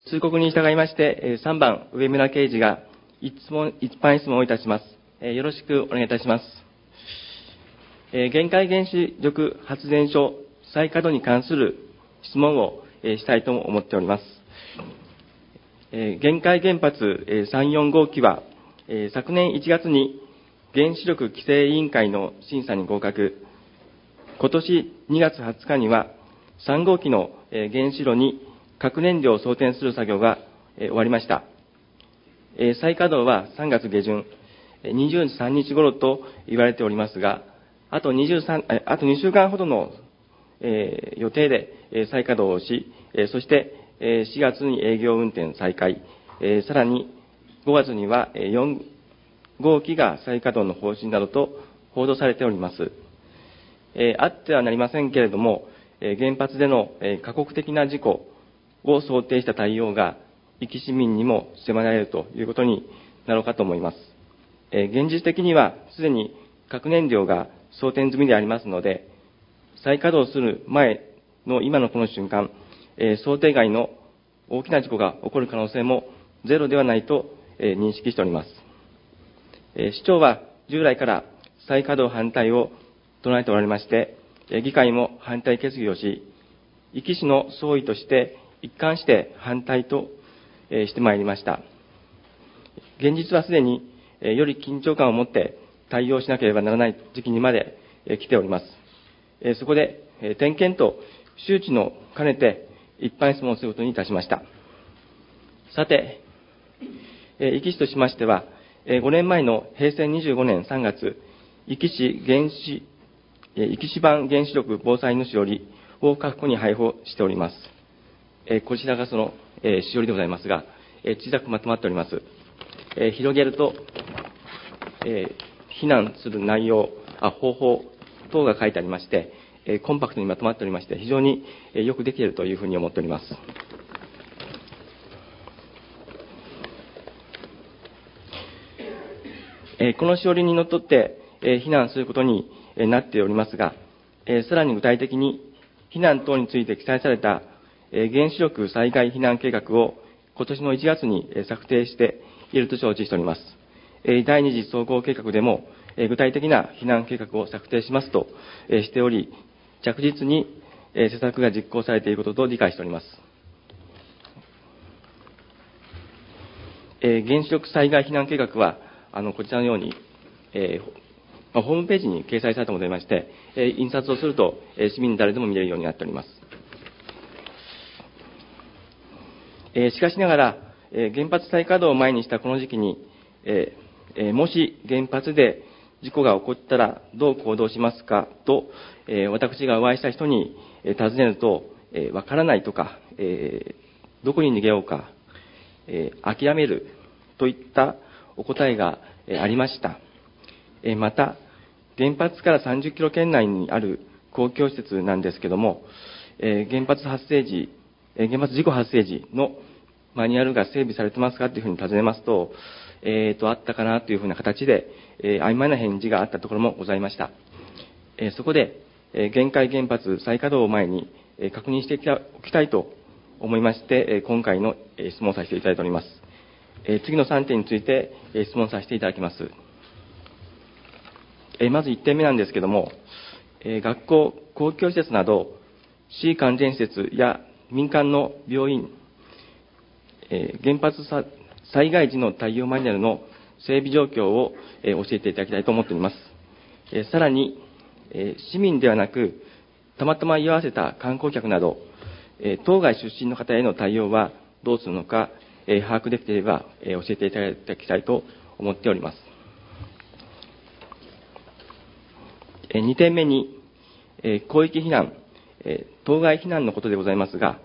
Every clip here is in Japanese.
通告に従いまして、3番、上村刑事が一般質問をいたします。よろしくお願いいたします。玄海原子力発電所再稼働に関する質問をしたいと思っております。玄海原発3、4号機は、昨年1月に原子力規制委員会の審査に合格、今年2月20日には3号機の原子炉に核燃料を装填する作業が終わりました。再稼働は3月下旬、23日頃と言われておりますが、あと2週間ほどの予定で再稼働をし、そして4月に営業運転再開、さらに5月には4号機が再稼働の方針などと報道されております。あってはなりませんけれども、原発での過酷的な事故を想定した対応が、壱岐市民にも迫られるということになろうかと思います。現実的には、すでに核燃料が装填済みでありますので、再稼働する前の今のこの瞬間、想定外の大きな事故が起こる可能性もゼロではないと認識しております。市長は従来から再稼働反対を唱えておられまして、議会も反対決議をし、壱岐市の総意として一貫して反対としてまいりました。現実はすでにより緊張感を持って対応しなければならない時期にまで来ております。そこで点検と周知の兼ねて一般質問をすることにいたしました。さて、壱岐市としましては、5年前の平成25年3月、壱岐市版原子力防災主折を各戸に配布しております。こちらがそのしおりでございますが、小さくまとまっております。広げると、避難する内容、方法等が書いてありまして、コンパクトにまとまっておりまして、非常によくできているというふうに思っております。このしおりにのっとって避難することになっておりますが、さらに具体的に避難等について記載された原子力災害避難計画を今年の1月に策定していると承知しております。第二次総合計画でも具体的な避難計画を策定しますとしており、着実に施策が実行されていることと理解しております。原子力災害避難計画は、こちらのように、ホームページに掲載されたものでまして、印刷をすると市民誰でも見れるようになっております。しかしながら、原発再稼働を前にしたこの時期に、もし原発で事故が起こったらどう行動しますかと、私がお会いした人に尋ねると、わからないとか、どこに逃げようか、諦めるといったお答えがありました。また、原発から30キロ圏内にある公共施設なんですけれども、原発事故発生時のマニュアルが整備されてますかというふうに尋ねますと、あったかなというふうな形で、曖昧な返事があったところもございました。そこで、玄海原発再稼働を前に確認しておきたいと思いまして、今回の質問をさせていただいております。次の3点について質問させていただきます。まず1点目なんですけれども、学校、公共施設など、市関連施設や民間の病院、原発災害時の対応マニュアルの整備状況を教えていただきたいと思っております。さらに、市民ではなく、たまたま居合わせた観光客など、当該出身の方への対応はどうするのか、把握できていれば教えていただきたいと思っております。2点目に、広域避難、当該避難のことでございますが、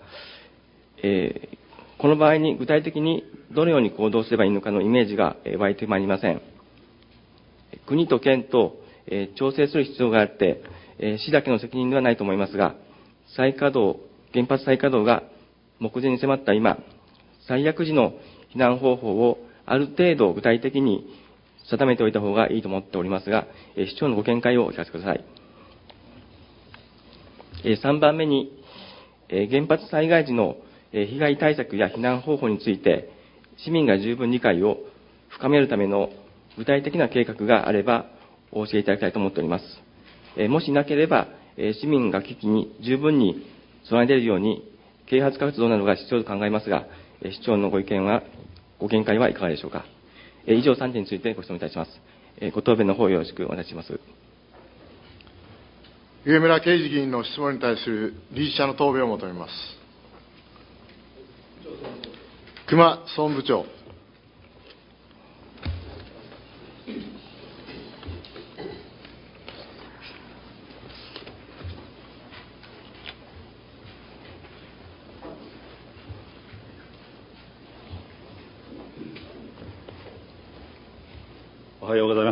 この場合に具体的にどのように行動すればいいのかのイメージが湧いてまいりません。国と県と調整する必要があって、市だけの責任ではないと思いますが、原発再稼働が目前に迫った今、最悪時の避難方法をある程度具体的に定めておいた方がいいと思っておりますが、市長のご見解をお聞かせください。3番目に、原発災害時の被害対策や避難方法について、市民が十分理解を深めるための具体的な計画があれば、お教えいただきたいと思っております。もしなければ、市民が危機に十分に備えれるように、啓発活動などが必要と考えますが、市長のご見解はいかがでしょうか。以上3点についてご質問いたします。ご答弁の方よろしくお願いします。 上村圭司議員の質問に対する理事者の答弁を求めます。熊総務部長。 おはようございます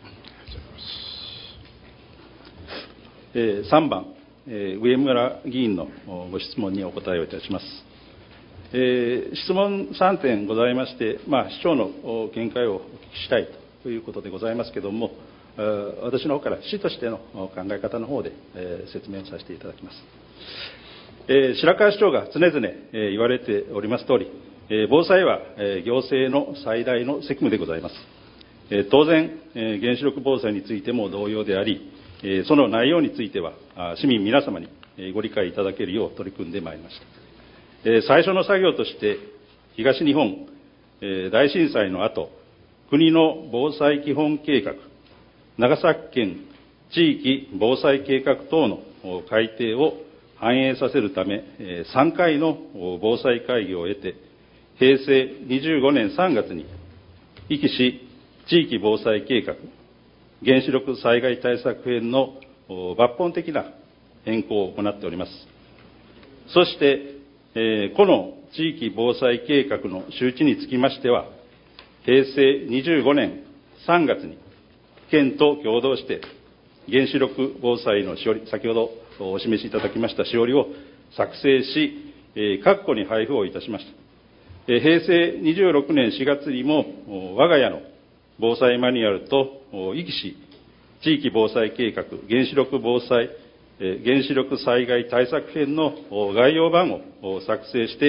。3番、上村議員のご質問にお答えをいたします。質問3点ございまして、市長の見解をお聞きしたいということでございますけれども、私の方から市としての考え方の方で説明をさせていただきます。白川市長が常々言われておりますとおり、防災は行政の最大の責務でございます。当然、原子力防災についても同様であり、その内容については、市民皆様にご理解いただけるよう取り組んでまいりました。最初の作業として、東日本大震災の後、国の防災基本計画、長崎県地域防災計画等の改定を反映させるため、3回の防災会議を経て、平成25年3月に、壱岐市地域防災計画、原子力災害対策編の抜本的な変更を行っております。そして、この地域防災計画の周知につきましては、平成25年3月に、県と共同して、原子力防災のしおり、先ほどお示しいただきましたしおりを作成し、各戸に配布をいたしました。平成26年4月にも、我が家の防災マニュアルと、壱岐市地域防災計画、原子力災害対策編の概要版を作成して、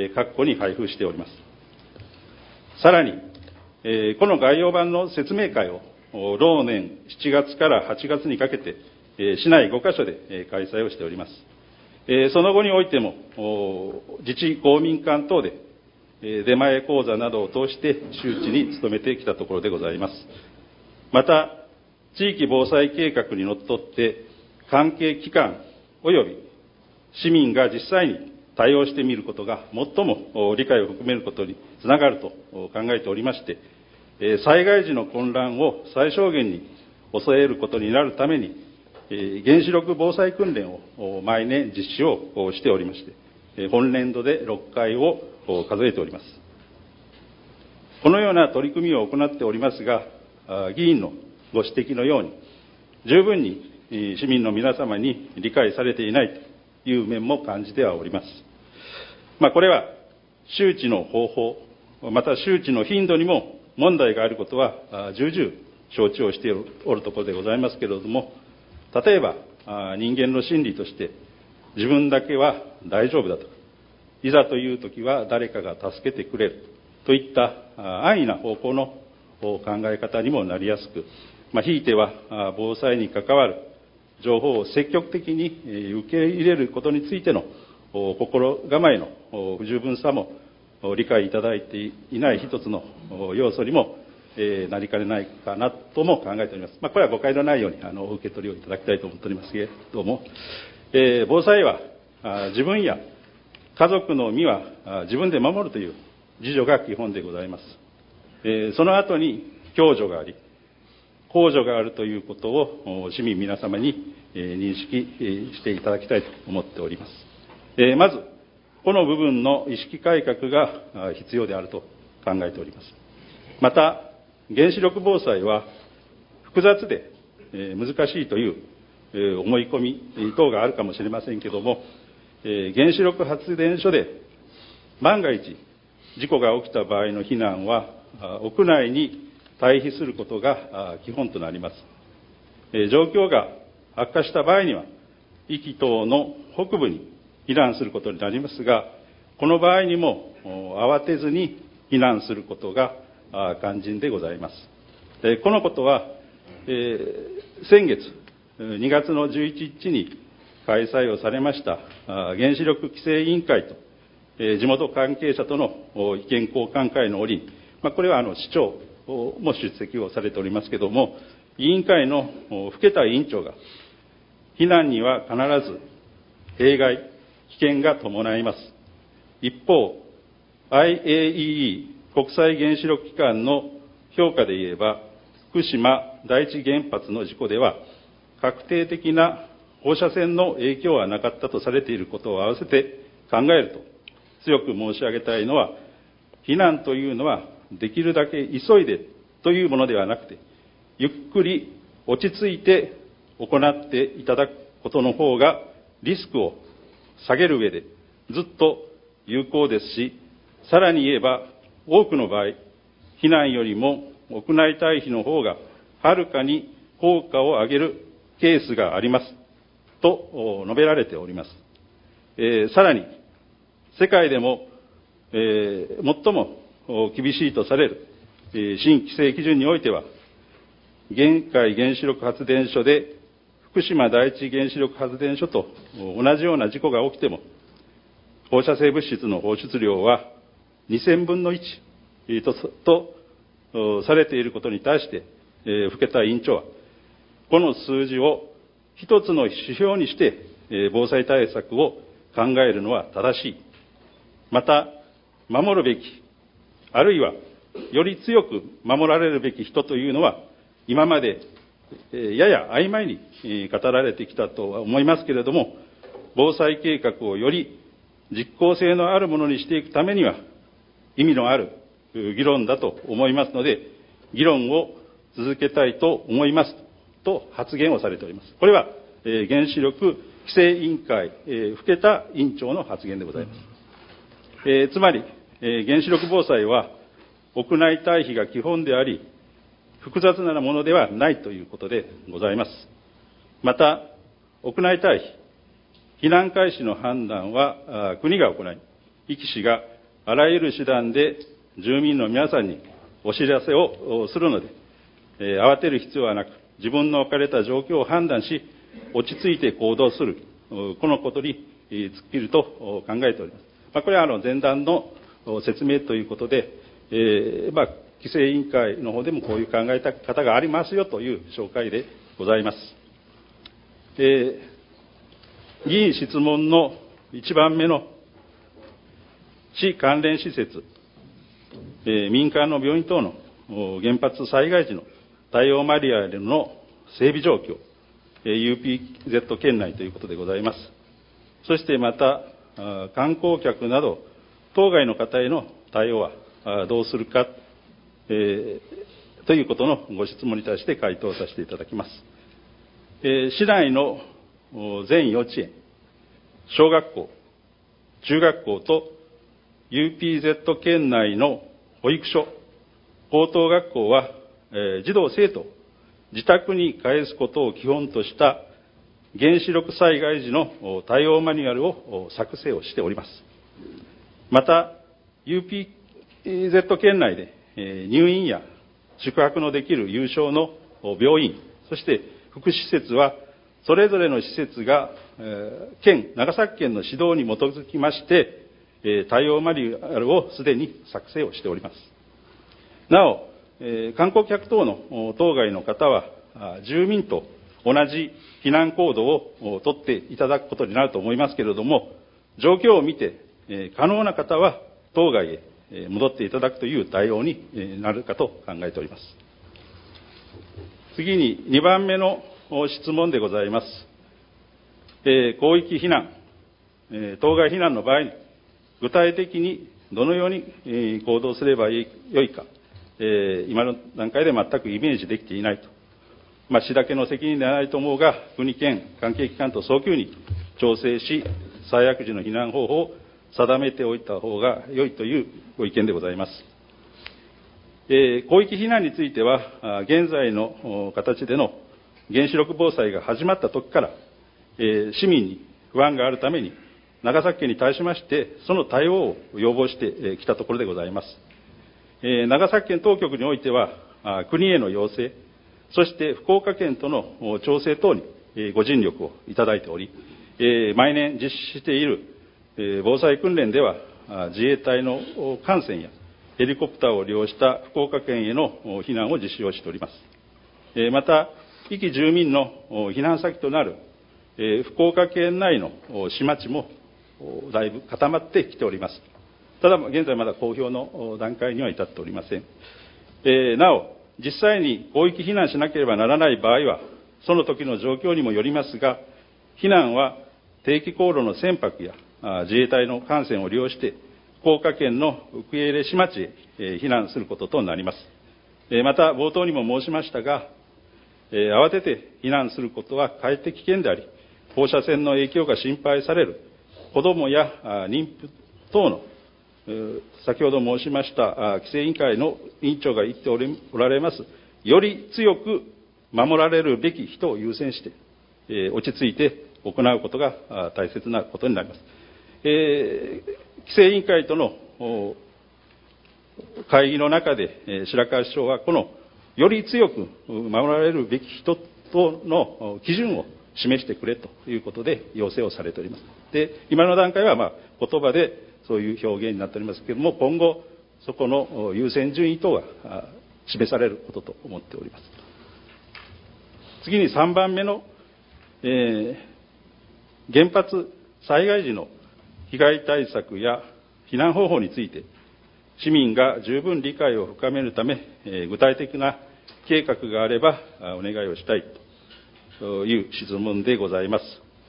各戸に配布しております。さらに、この概要版の説明会を、同年7月から8月にかけて、市内5カ所で開催をしております。その後においても、自治公民館等で、出前講座などを通して周知に努めてきたところでございます。また、地域防災計画にのっとって、関係機関及び市民が実際に対応してみることが最も理解を含めることにつながると考えておりまして、災害時の混乱を最小限に抑えることになるために、原子力防災訓練を毎年実施をしておりまして、本年度で6回を数えております。このような取り組みを行っておりますが、議員のご指摘のように、十分に市民の皆様に理解されていないという面も感じてはおります。これは周知の方法、また周知の頻度にも問題があることは重々承知をしておるところでございますけれども、例えば人間の心理として自分だけは大丈夫だと、いざという時は誰かが助けてくれるといった安易な方向の考え方にもなりやすく、ひいては防災に関わる情報を積極的に受け入れることについての心構えの不十分さも理解いただいていない一つの要素にもなりかねないかなとも考えております。これは誤解のないようにお受け取りをいただきたいと思っておりますけれども、防災は自分や家族の身は自分で守るという自助が基本でございます。その後に共助があり、公助があるということを市民皆様に認識していただきたいと思っております。まず、この部分の意識改革が必要であると考えております。また、原子力防災は複雑で難しいという思い込み等があるかもしれませんけれども、原子力発電所で万が一事故が起きた場合の避難は屋内に退避することが基本となります。状況が悪化した場合には壱岐等の北部に避難することになりますが、 この場合にも慌てずに避難することが肝心でございます。このことは、先月2月の11日に開催をされました原子力規制委員会と地元関係者との意見交換会の折に、これは市長も出席をされておりますけれども、委員会の更田委員長が、避難には必ず弊害、危険が伴います。一方、IAEA 国際原子力機関の評価で言えば、福島第一原発の事故では、確定的な放射線の影響はなかったとされていることを合わせて考えると、強く申し上げたいのは、避難というのはできるだけ急いでというものではなくて、ゆっくり落ち着いて行っていただくことの方がリスクを下げる上でずっと有効ですし、さらに言えば多くの場合、避難よりも屋内退避の方がはるかに効果を上げるケースがありますと述べられております。さらに世界でも、最も厳しいとされる、新規制基準においては、現海原子力発電所で福島第一原子力発電所と同じような事故が起きても、放射性物質の放出量は2000分の1とされていることに対して、更田委員長は、この数字を一つの指標にして、防災対策を考えるのは正しい。また、守るべき、あるいはより強く守られるべき人というのは、今までやや曖昧に語られてきたとは思いますけれども、防災計画をより実効性のあるものにしていくためには、意味のある議論だと思いますので、議論を続けたいと思いますと発言をされております。これは原子力規制委員会、更田委員長の発言でございます。つまり、原子力防災は屋内退避が基本であり、複雑なものではないということでございます。また、屋内退避、避難開始の判断は国が行い、壱岐市があらゆる手段で住民の皆さんにお知らせをするので、慌てる必要はなく、自分の置かれた状況を判断し、落ち着いて行動する、このことに尽きると考えております。これは前段の説明ということで、規制委員会の方でもこういう考え方がありますよという紹介でございます。議員質問の1番目の市関連施設、民間の病院等の原発災害時の対応マニュアルの整備状況、UPZ 圏内ということでございます。そしてまた、観光客など当該の方への対応はどうするか、ということのご質問に対して回答させていただきます。市内の全幼稚園、小学校、中学校と UPZ 圏内の保育所、高等学校は、児童生徒を自宅に帰すことを基本とした原子力災害時の対応マニュアルを作成をしております。また、UPZ 圏内で入院や宿泊のできる有償の病院、そして福祉施設は、それぞれの施設が長崎県の指導に基づきまして、対応マニュアルをすでに作成をしております。なお、観光客等の当該の方は、住民と同じ避難行動をとっていただくことになると思いますけれども、状況を見て、可能な方は当該へ戻っていただくという対応になるかと考えております。次に2番目の質問でございます。広域避難、当該避難の場合に、具体的にどのように行動すればよいか、今の段階で全くイメージできていないと。市だけの責任ではないと思うが、国、県、関係機関と早急に調整し、最悪時の避難方法を定めておいた方が良いというご意見でございます。広域避難については、現在の形での原子力防災が始まった時から、市民に不安があるために、 長崎県に対しまして、その対応を要望してきたところでございます。長崎県当局においては、国への要請、そして福岡県との調整等にご尽力をいただいており、毎年実施している防災訓練では、自衛隊の艦船やヘリコプターを利用した福岡県への避難を実施をしております。また、壱岐住民の避難先となる福岡県内の市町もだいぶ固まってきております。ただ、現在まだ公表の段階には至っておりません。なお、実際に広域避難しなければならない場合は、その時の状況にもよりますが、避難は定期航路の船舶や自衛隊の艦船を利用して、福岡県のウクイエレ市町へ避難することとなります。また、冒頭にも申しましたが、慌てて避難することはかえって危険であり、放射線の影響が心配される子どもや妊婦等の、先ほど申しました規制委員会の委員長が言っておられます、より強く守られるべき人を優先して、落ち着いて行うことが大切なことになります。規制委員会との会議の中で、白川市長はこのより強く守られるべき人との基準を示してくれということで要請をされております。で、今の段階は言葉でそういう表現になっておりますけれども、今後そこの優先順位等が示されることと思っております。次に3番目の、原発災害時の被害対策や避難方法について、市民が十分理解を深めるため、具体的な計画があればお願いをしたいという質問でございます。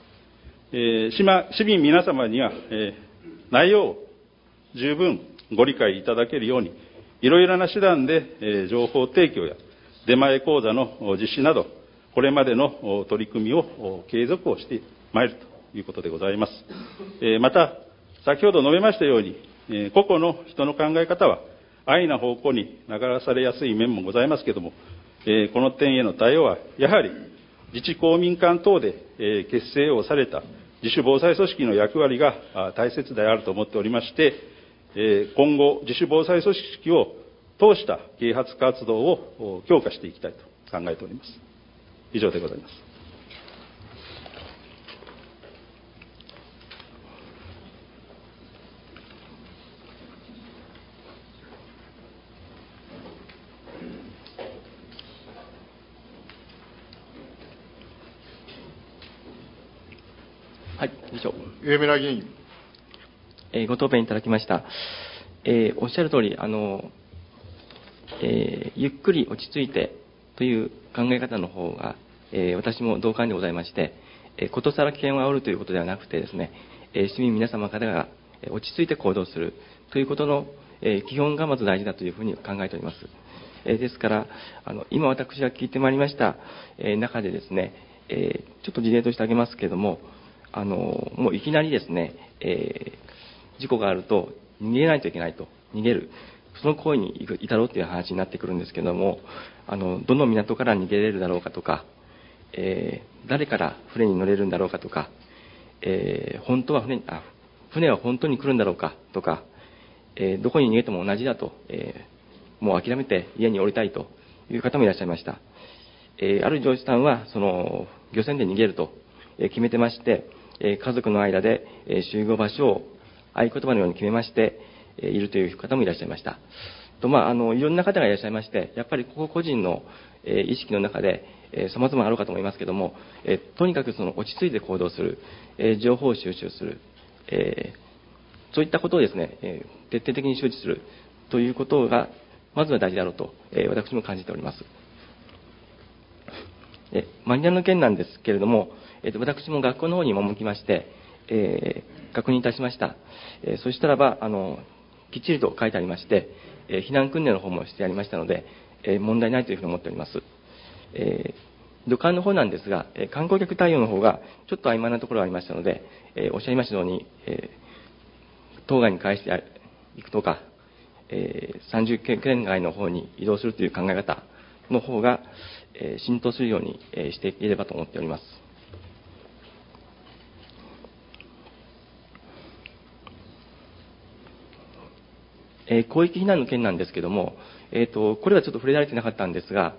市民皆様には、内容を十分ご理解いただけるように、いろいろな手段で情報提供や出前講座の実施など、これまでの取り組みを継続をしてまいるということでございます。また、先ほど述べましたように、個々の人の考え方は安易な方向に流されやすい面もございますけれども、この点への対応はやはり自治公民館等で結成をされた自主防災組織の役割が大切であると思っておりまして、今後自主防災組織を通した啓発活動を強化していきたいと考えております。以上でございます。 はい、以上。 上村議員。 ご答弁いただきました。おっしゃる通り、ゆっくり落ち着いてという考え方の方が、私も同感でございまして、ことさら危険を煽るということではなくてですね、市民皆様方が落ち着いて行動するということの、基本がまず大事だというふうに考えております。ですから、今私が聞いてまいりました、中でですね、ちょっと事例として挙げますけれども、もういきなりですね、事故があると逃げないといけないと、逃げる、その行為に至ろうという話になってくるんですけれども、どの港から逃げれるだろうかとか、誰から船に乗れるんだろうかとか、本当は船は本当に来るんだろうかとか、どこに逃げても同じだと、もう諦めて家に降りたいという方もいらっしゃいました。ある漁師さんはその漁船で逃げると決めてまして、家族の間で集合場所を合言葉のように決めましているという方もいらっしゃいました。といろんな方がいらっしゃいまして、やっぱり個々人の意識の中で様々あるかと思いますけれども、とにかくその落ち着いて行動する、情報を収集する、そういったことをですね、徹底的に周知するということがまずは大事だろうと、私も感じております。マニュアルの件なんですけれども、私も学校の方に赴きまして、確認いたしました。そしたらばきっちりと書いてありまして、避難訓練の方もしてありましたので、問題ないというふうに思っております。旅館の方なんですが、観光客対応の方がちょっと曖昧なところがありましたので、おっしゃいましたように、当該に返していくとか、30県外の方に移動するという考え方の方が、浸透するようにしていければと思っております。 広域避難の件なんですけども、これはちょっと触れられてなかったんですが、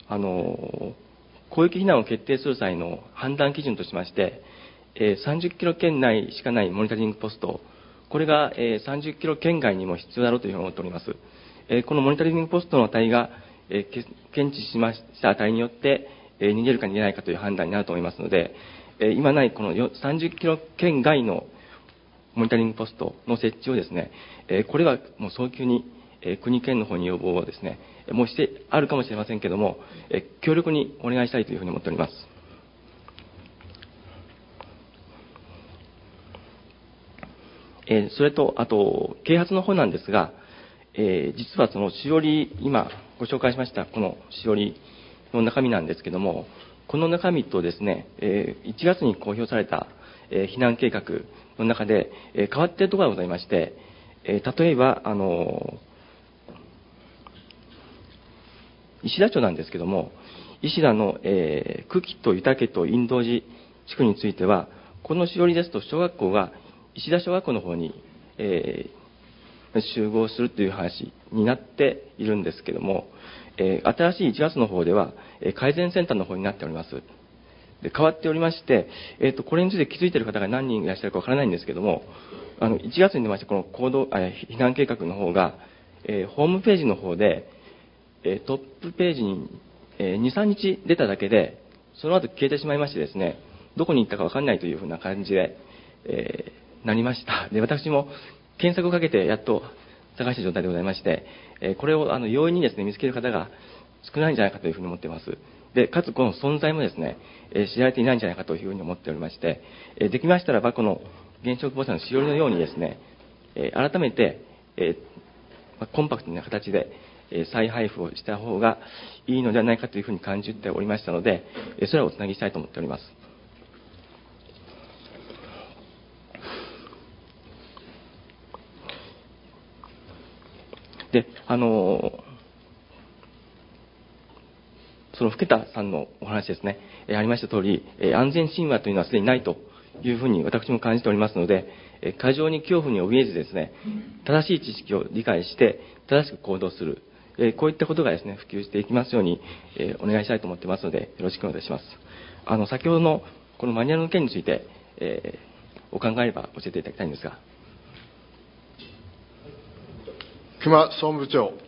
広域避難を決定する際の判断基準としまして、30キロ圏内しかないモニタリングポスト、これが30キロ圏外にも必要だろうというふうに思っております。このモニタリングポストの値が検知しました値によって逃げるか逃げないかという判断になると思いますので、今ないこの30キロ圏外のモニタリングポストの設置をですね、これはもう早急に国県の方に要望をですね、もうしてあるかもしれませんけれども、強力にお願いしたいというふうに思っております。それと、あと、啓発の方なんですが、実はそのしおり、今ご紹介しましたこのしおりの中身なんですけれども、この中身とですね、1月に公表された避難計画の中で変わっているところがございまして、例えば、石田町なんですけども、石田の久喜と湯竹と陰道寺地区については、このしおりですと小学校が石田小学校の方に、集合するという話になっているんですけども、新しい1月の方では改善センターの方になっております。で、変わっておりまして、これについて気づいている方が何人いらっしゃるかわからないんですけども、1月に出ましてこの避難計画の方が、ホームページの方で、トップページに、2、3日出ただけで、その後消えてしまいましてですね、どこに行ったかわからないというふうな感じで、なりました。で、私も検索をかけてやっと探した状態でございまして、これを容易にですね、見つける方が少ないんじゃないかというふうに思っています。で、かつこの存在もですね、知られていないんじゃないかというふうに思っておりまして、できましたらば、この原子力防災のしおりのようにですね、改めて、コンパクトな形で再配布をした方がいいのではないかというふうに感じておりましたので、それをおつなぎしたいと思っております。で、その更田さんのお話ですね、ありました通り、安全神話というのはすでにないというふうに私も感じておりますので、過剰に恐怖に怯えずですね、正しい知識を理解して正しく行動する、こういったことがですね、普及していきますように、お願いしたいと思っていますので、よろしくお願いします。先ほどのこのマニュアルの件について、お考えれば教えていただきたいんですが。 熊総務部長。はい、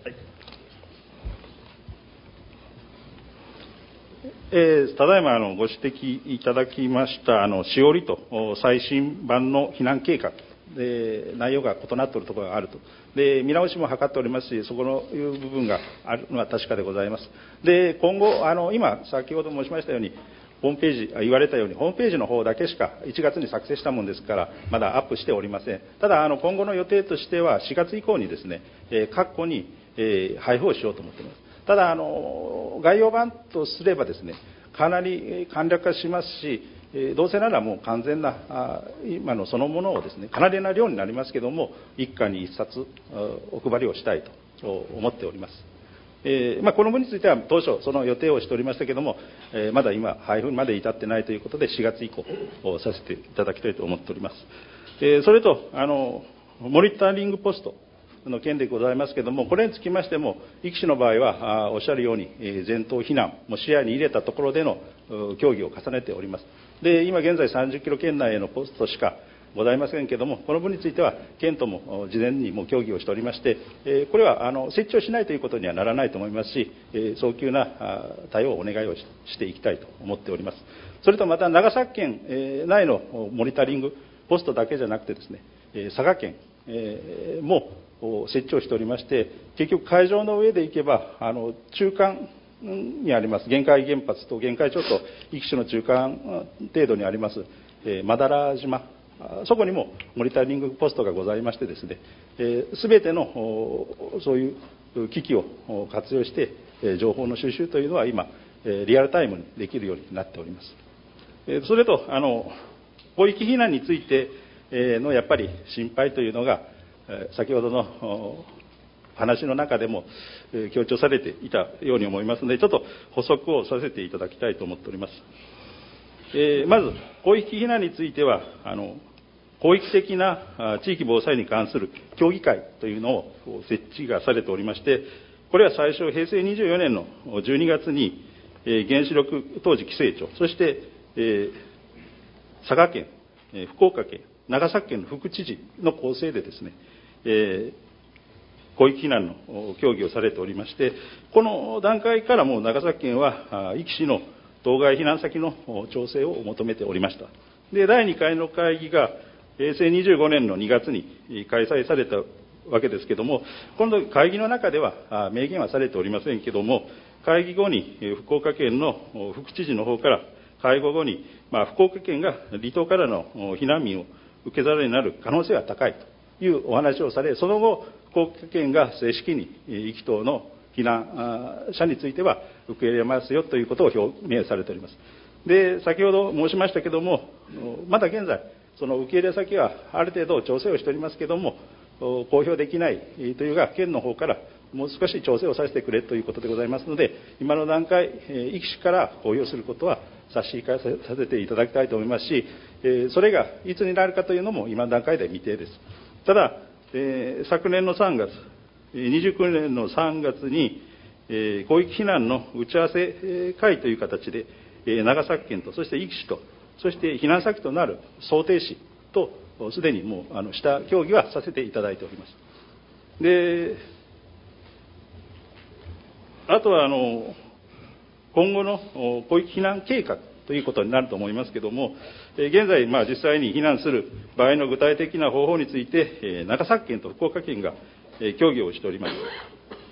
ただいまご指摘いただきましたしおりと最新版の避難計画で内容が異なっているところがあると。で、見直しも図っておりますし、そこのいう部分があるのは確かでございます。で、今後今先ほど申しましたようにホームページ言われたようにホームページの方だけしか1月に作成したものですからまだアップしておりません。ただ今後の予定としては4月以降にですね、各戸に配布をしようと思っています。ただ概要版とすればですね、かなり簡略化しますし、どうせならもう完全な今のそのものをですね、かなりな量になりますけども一家に一冊お配りをしたいと思っております。この分については当初その予定をしておりましたけども、まだ今配布まで至ってないということで4月以降させていただきたいと思っております。それとモニタリングポストの件でございますけれども、これにつきましても、壱岐市の場合はおっしゃるように全島避難も視野に入れたところでの協議を重ねております。で、今現在30キロ圏内へのポストしかございませんけれども、この分については県とも事前にも協議をしておりまして、これは設置をしないということにはならないと思いますし、早急な対応をお願いをしていきたいと思っております。それとまた長崎県内のモニタリングポストだけじゃなくてですね、佐賀県も設置をしておりまして、結局海上の上で行けば中間にあります玄海原発と玄海町と壱岐市の中間程度にありますマダラ島、そこにもモニタリングポストがございましてですね、全てのそういう機器を活用して情報の収集というのは今リアルタイムにできるようになっております。それと広域避難についてのやっぱり心配というのが先ほどの話の中でも強調されていたように思いますので、ちょっと補足をさせていただきたいと思っております。まず広域避難については広域的な地域防災に関する協議会というのを設置がされておりまして、これは最初、平成24年の12月に、原子力当時規制庁、そして、佐賀県、福岡県、長崎県の副知事の構成でですね、広域避難の協議をされておりまして、この段階からもう長崎県は、壱岐市の当該避難先の調整を求めておりました。で、第2回の会議が、平成25年の2月に開催されたわけですけども、今度会議の中では明言はされておりませんけども、会議後に福岡県の副知事の方から会合後に、福岡県が離島からの避難民を受け皿になる可能性は高いというお話をされ、その後、福岡県が正式に壱岐島の避難者については受け入れますよということを表明されております。で、先ほど申しましたけども、まだ現在、その受け入れ先はある程度調整をしておりますけども、公表できないというが、県の方からもう少し調整をさせてくれということでございますので、今の段階、壱岐市から公表することは差し控えさせていただきたいと思いますし、それがいつになるかというのも今の段階で未定です。ただ、昨年の3月、29年の3月に、広域避難の打ち合わせ会という形で、長崎県と、そして壱岐市と、そして避難先となる想定市と、すでにもうした協議はさせていただいております。で、あとは今後の広域避難計画ということになると思いますけれども、現在、実際に避難する場合の具体的な方法について、長崎県と福岡県が協議をしております。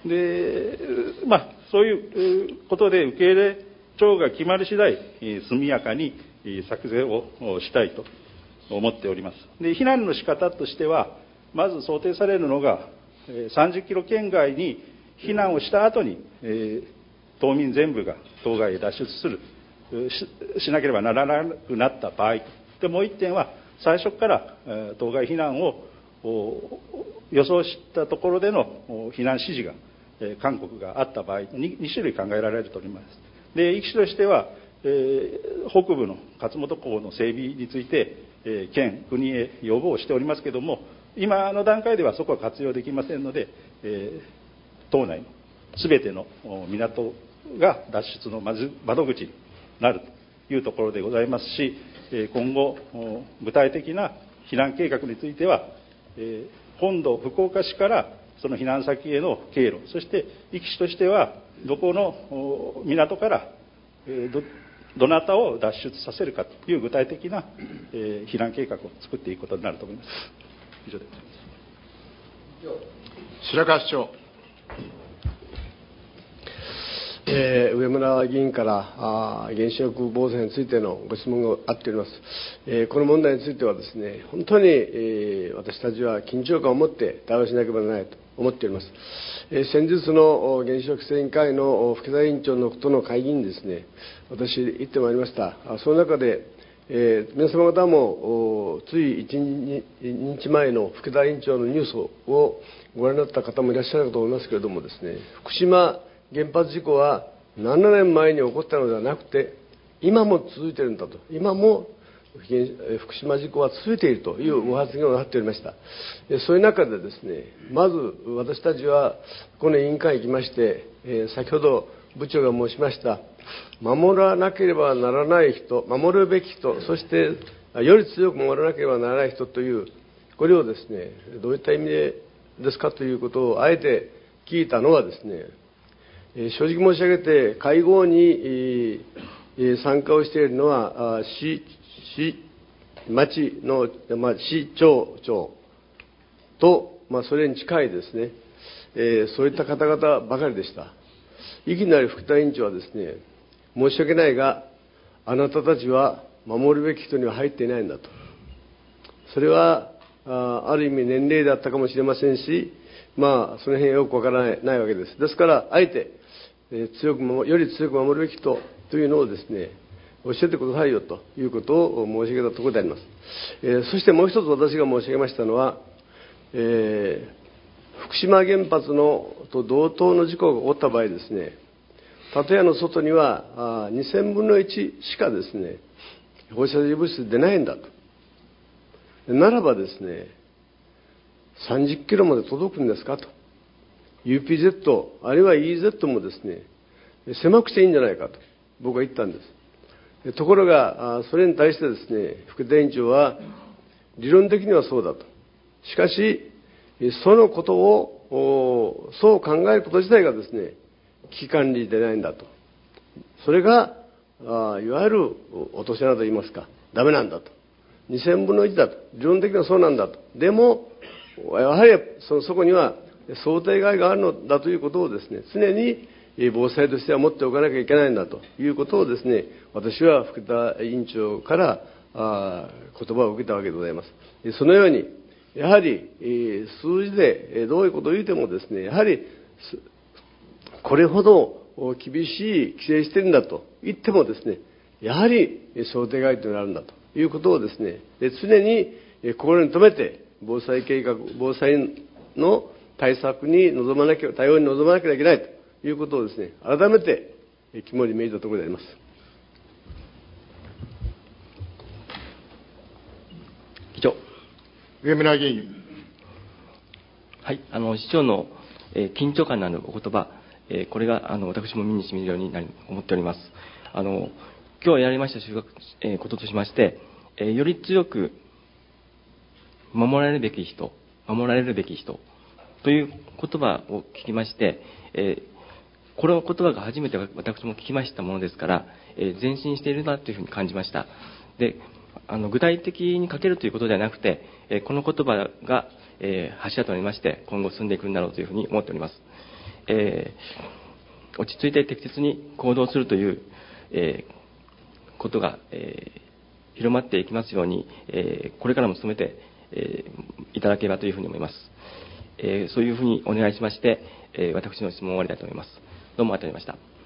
で、そういうことで受け入れ庁が決まり次第、速やかに作成をしたいと思っております。で、避難の仕方としては、まず想定されるのが、30キロ圏外に避難をした後に、島民全部が島外へ脱出しなければならなくなった場合で、もう一点は最初から島外避難を予想したところでの避難指示が韓国があった場合 2種類考えられるとおります。で、壱岐市としては、北部の勝本港の整備について、県国へ要望をしておりますけれども、今の段階ではそこは活用できませんので、島内の全ての港が脱出の窓口になるというところでございますし、今後具体的な避難計画については、本土福岡市からその避難先への経路、そして壱岐市としてはどこの港からどなたを脱出させるかという具体的な避難計画を作っていくことになると思います。以上でございます。 白川市長。 上村議員から原子力防災についてのご質問があっております。この問題についてはですね、本当に私たちは緊張感を持って対応しなければならないと思っております。先日の原子力規制委員会の副委員長のとの会議にですね、私行ってまいりました。その中で、皆様方もつい1日前の副委員長のニュースをご覧になった方もいらっしゃるかと思いますけれどもですね、福島原発事故は7年前に起こったのではなくて、今も続いているんだと、今も福島事故は続いているというご発言をなっておりました。そういう中でですね、まず私たちはこの委員会に行きまして、先ほど部長が申しました、守らなければならない人、守るべき人、そしてより強く守らなければならない人という、これをですね、どういった意味ですかということをあえて聞いたのはですね、正直申し上げて、会合に参加をしているのは町の、市町長と、それに近いですね、そういった方々ばかりでした。いきなり副委員長はですね、申し訳ないが、あなたたちは守るべき人には入っていないんだと。それはある意味年齢だったかもしれませんし、その辺よくわからないわけです。ですから、あえてより強く守るべき人というのをですね、教えてくださいよということを申し上げたところであります。そしてもう一つ私が申し上げましたのは、福島原発のと同等の事故が起こった場合ですね、建屋の外には2000分の1しかですね、放射性物質出ないんだと。 ならばですね、30キロまで届くんですかと。UPZ、あるいは EZ もですね、狭くしていいんじゃないかと僕は言ったんです。ところが、それに対してですね、副田委員長は、理論的にはそうだと。しかし、そのことを、そう考えること自体がですね、危機管理でないんだと。それが、いわゆる落とし穴と言いますか、ダメなんだと。2000分の1だと。理論的にはそうなんだと。でも、やはりそこには想定外があるのだということをですね、常に防災としては持っておかなきゃいけないんだということをですね、私は福田委員長から言葉を受けたわけでございます。そのように、やはり数字でどういうことを言ってもですね、やはりこれほど厳しい規制してるんだと言ってもですね、やはり想定外というのがあるんだということをですね、常に心に留めて防災計画、防災の対策に対応に臨まなければいけないということをですね、改めて肝に銘じたところであります。 以上。 上村議員。 はい、市長の、緊張感のあるお言葉、これが私も身に染みるように思っております。今日やられましたこととしまして、より強く守られるべき人という言葉を聞きまして、この言葉が初めて私も聞きましたものですから、前進しているなというふうに感じました。で、具体的に書けるということではなくて、この言葉が、柱となりまして今後進んでいくんだろうというふうに思っております。落ち着いて適切に行動するという、ことが、広まっていきますように、これからも努めて、いただければというふうに思います。そういうふうにお願いしまして、私の質問を終わりたいと思います。どうもありがとうございました。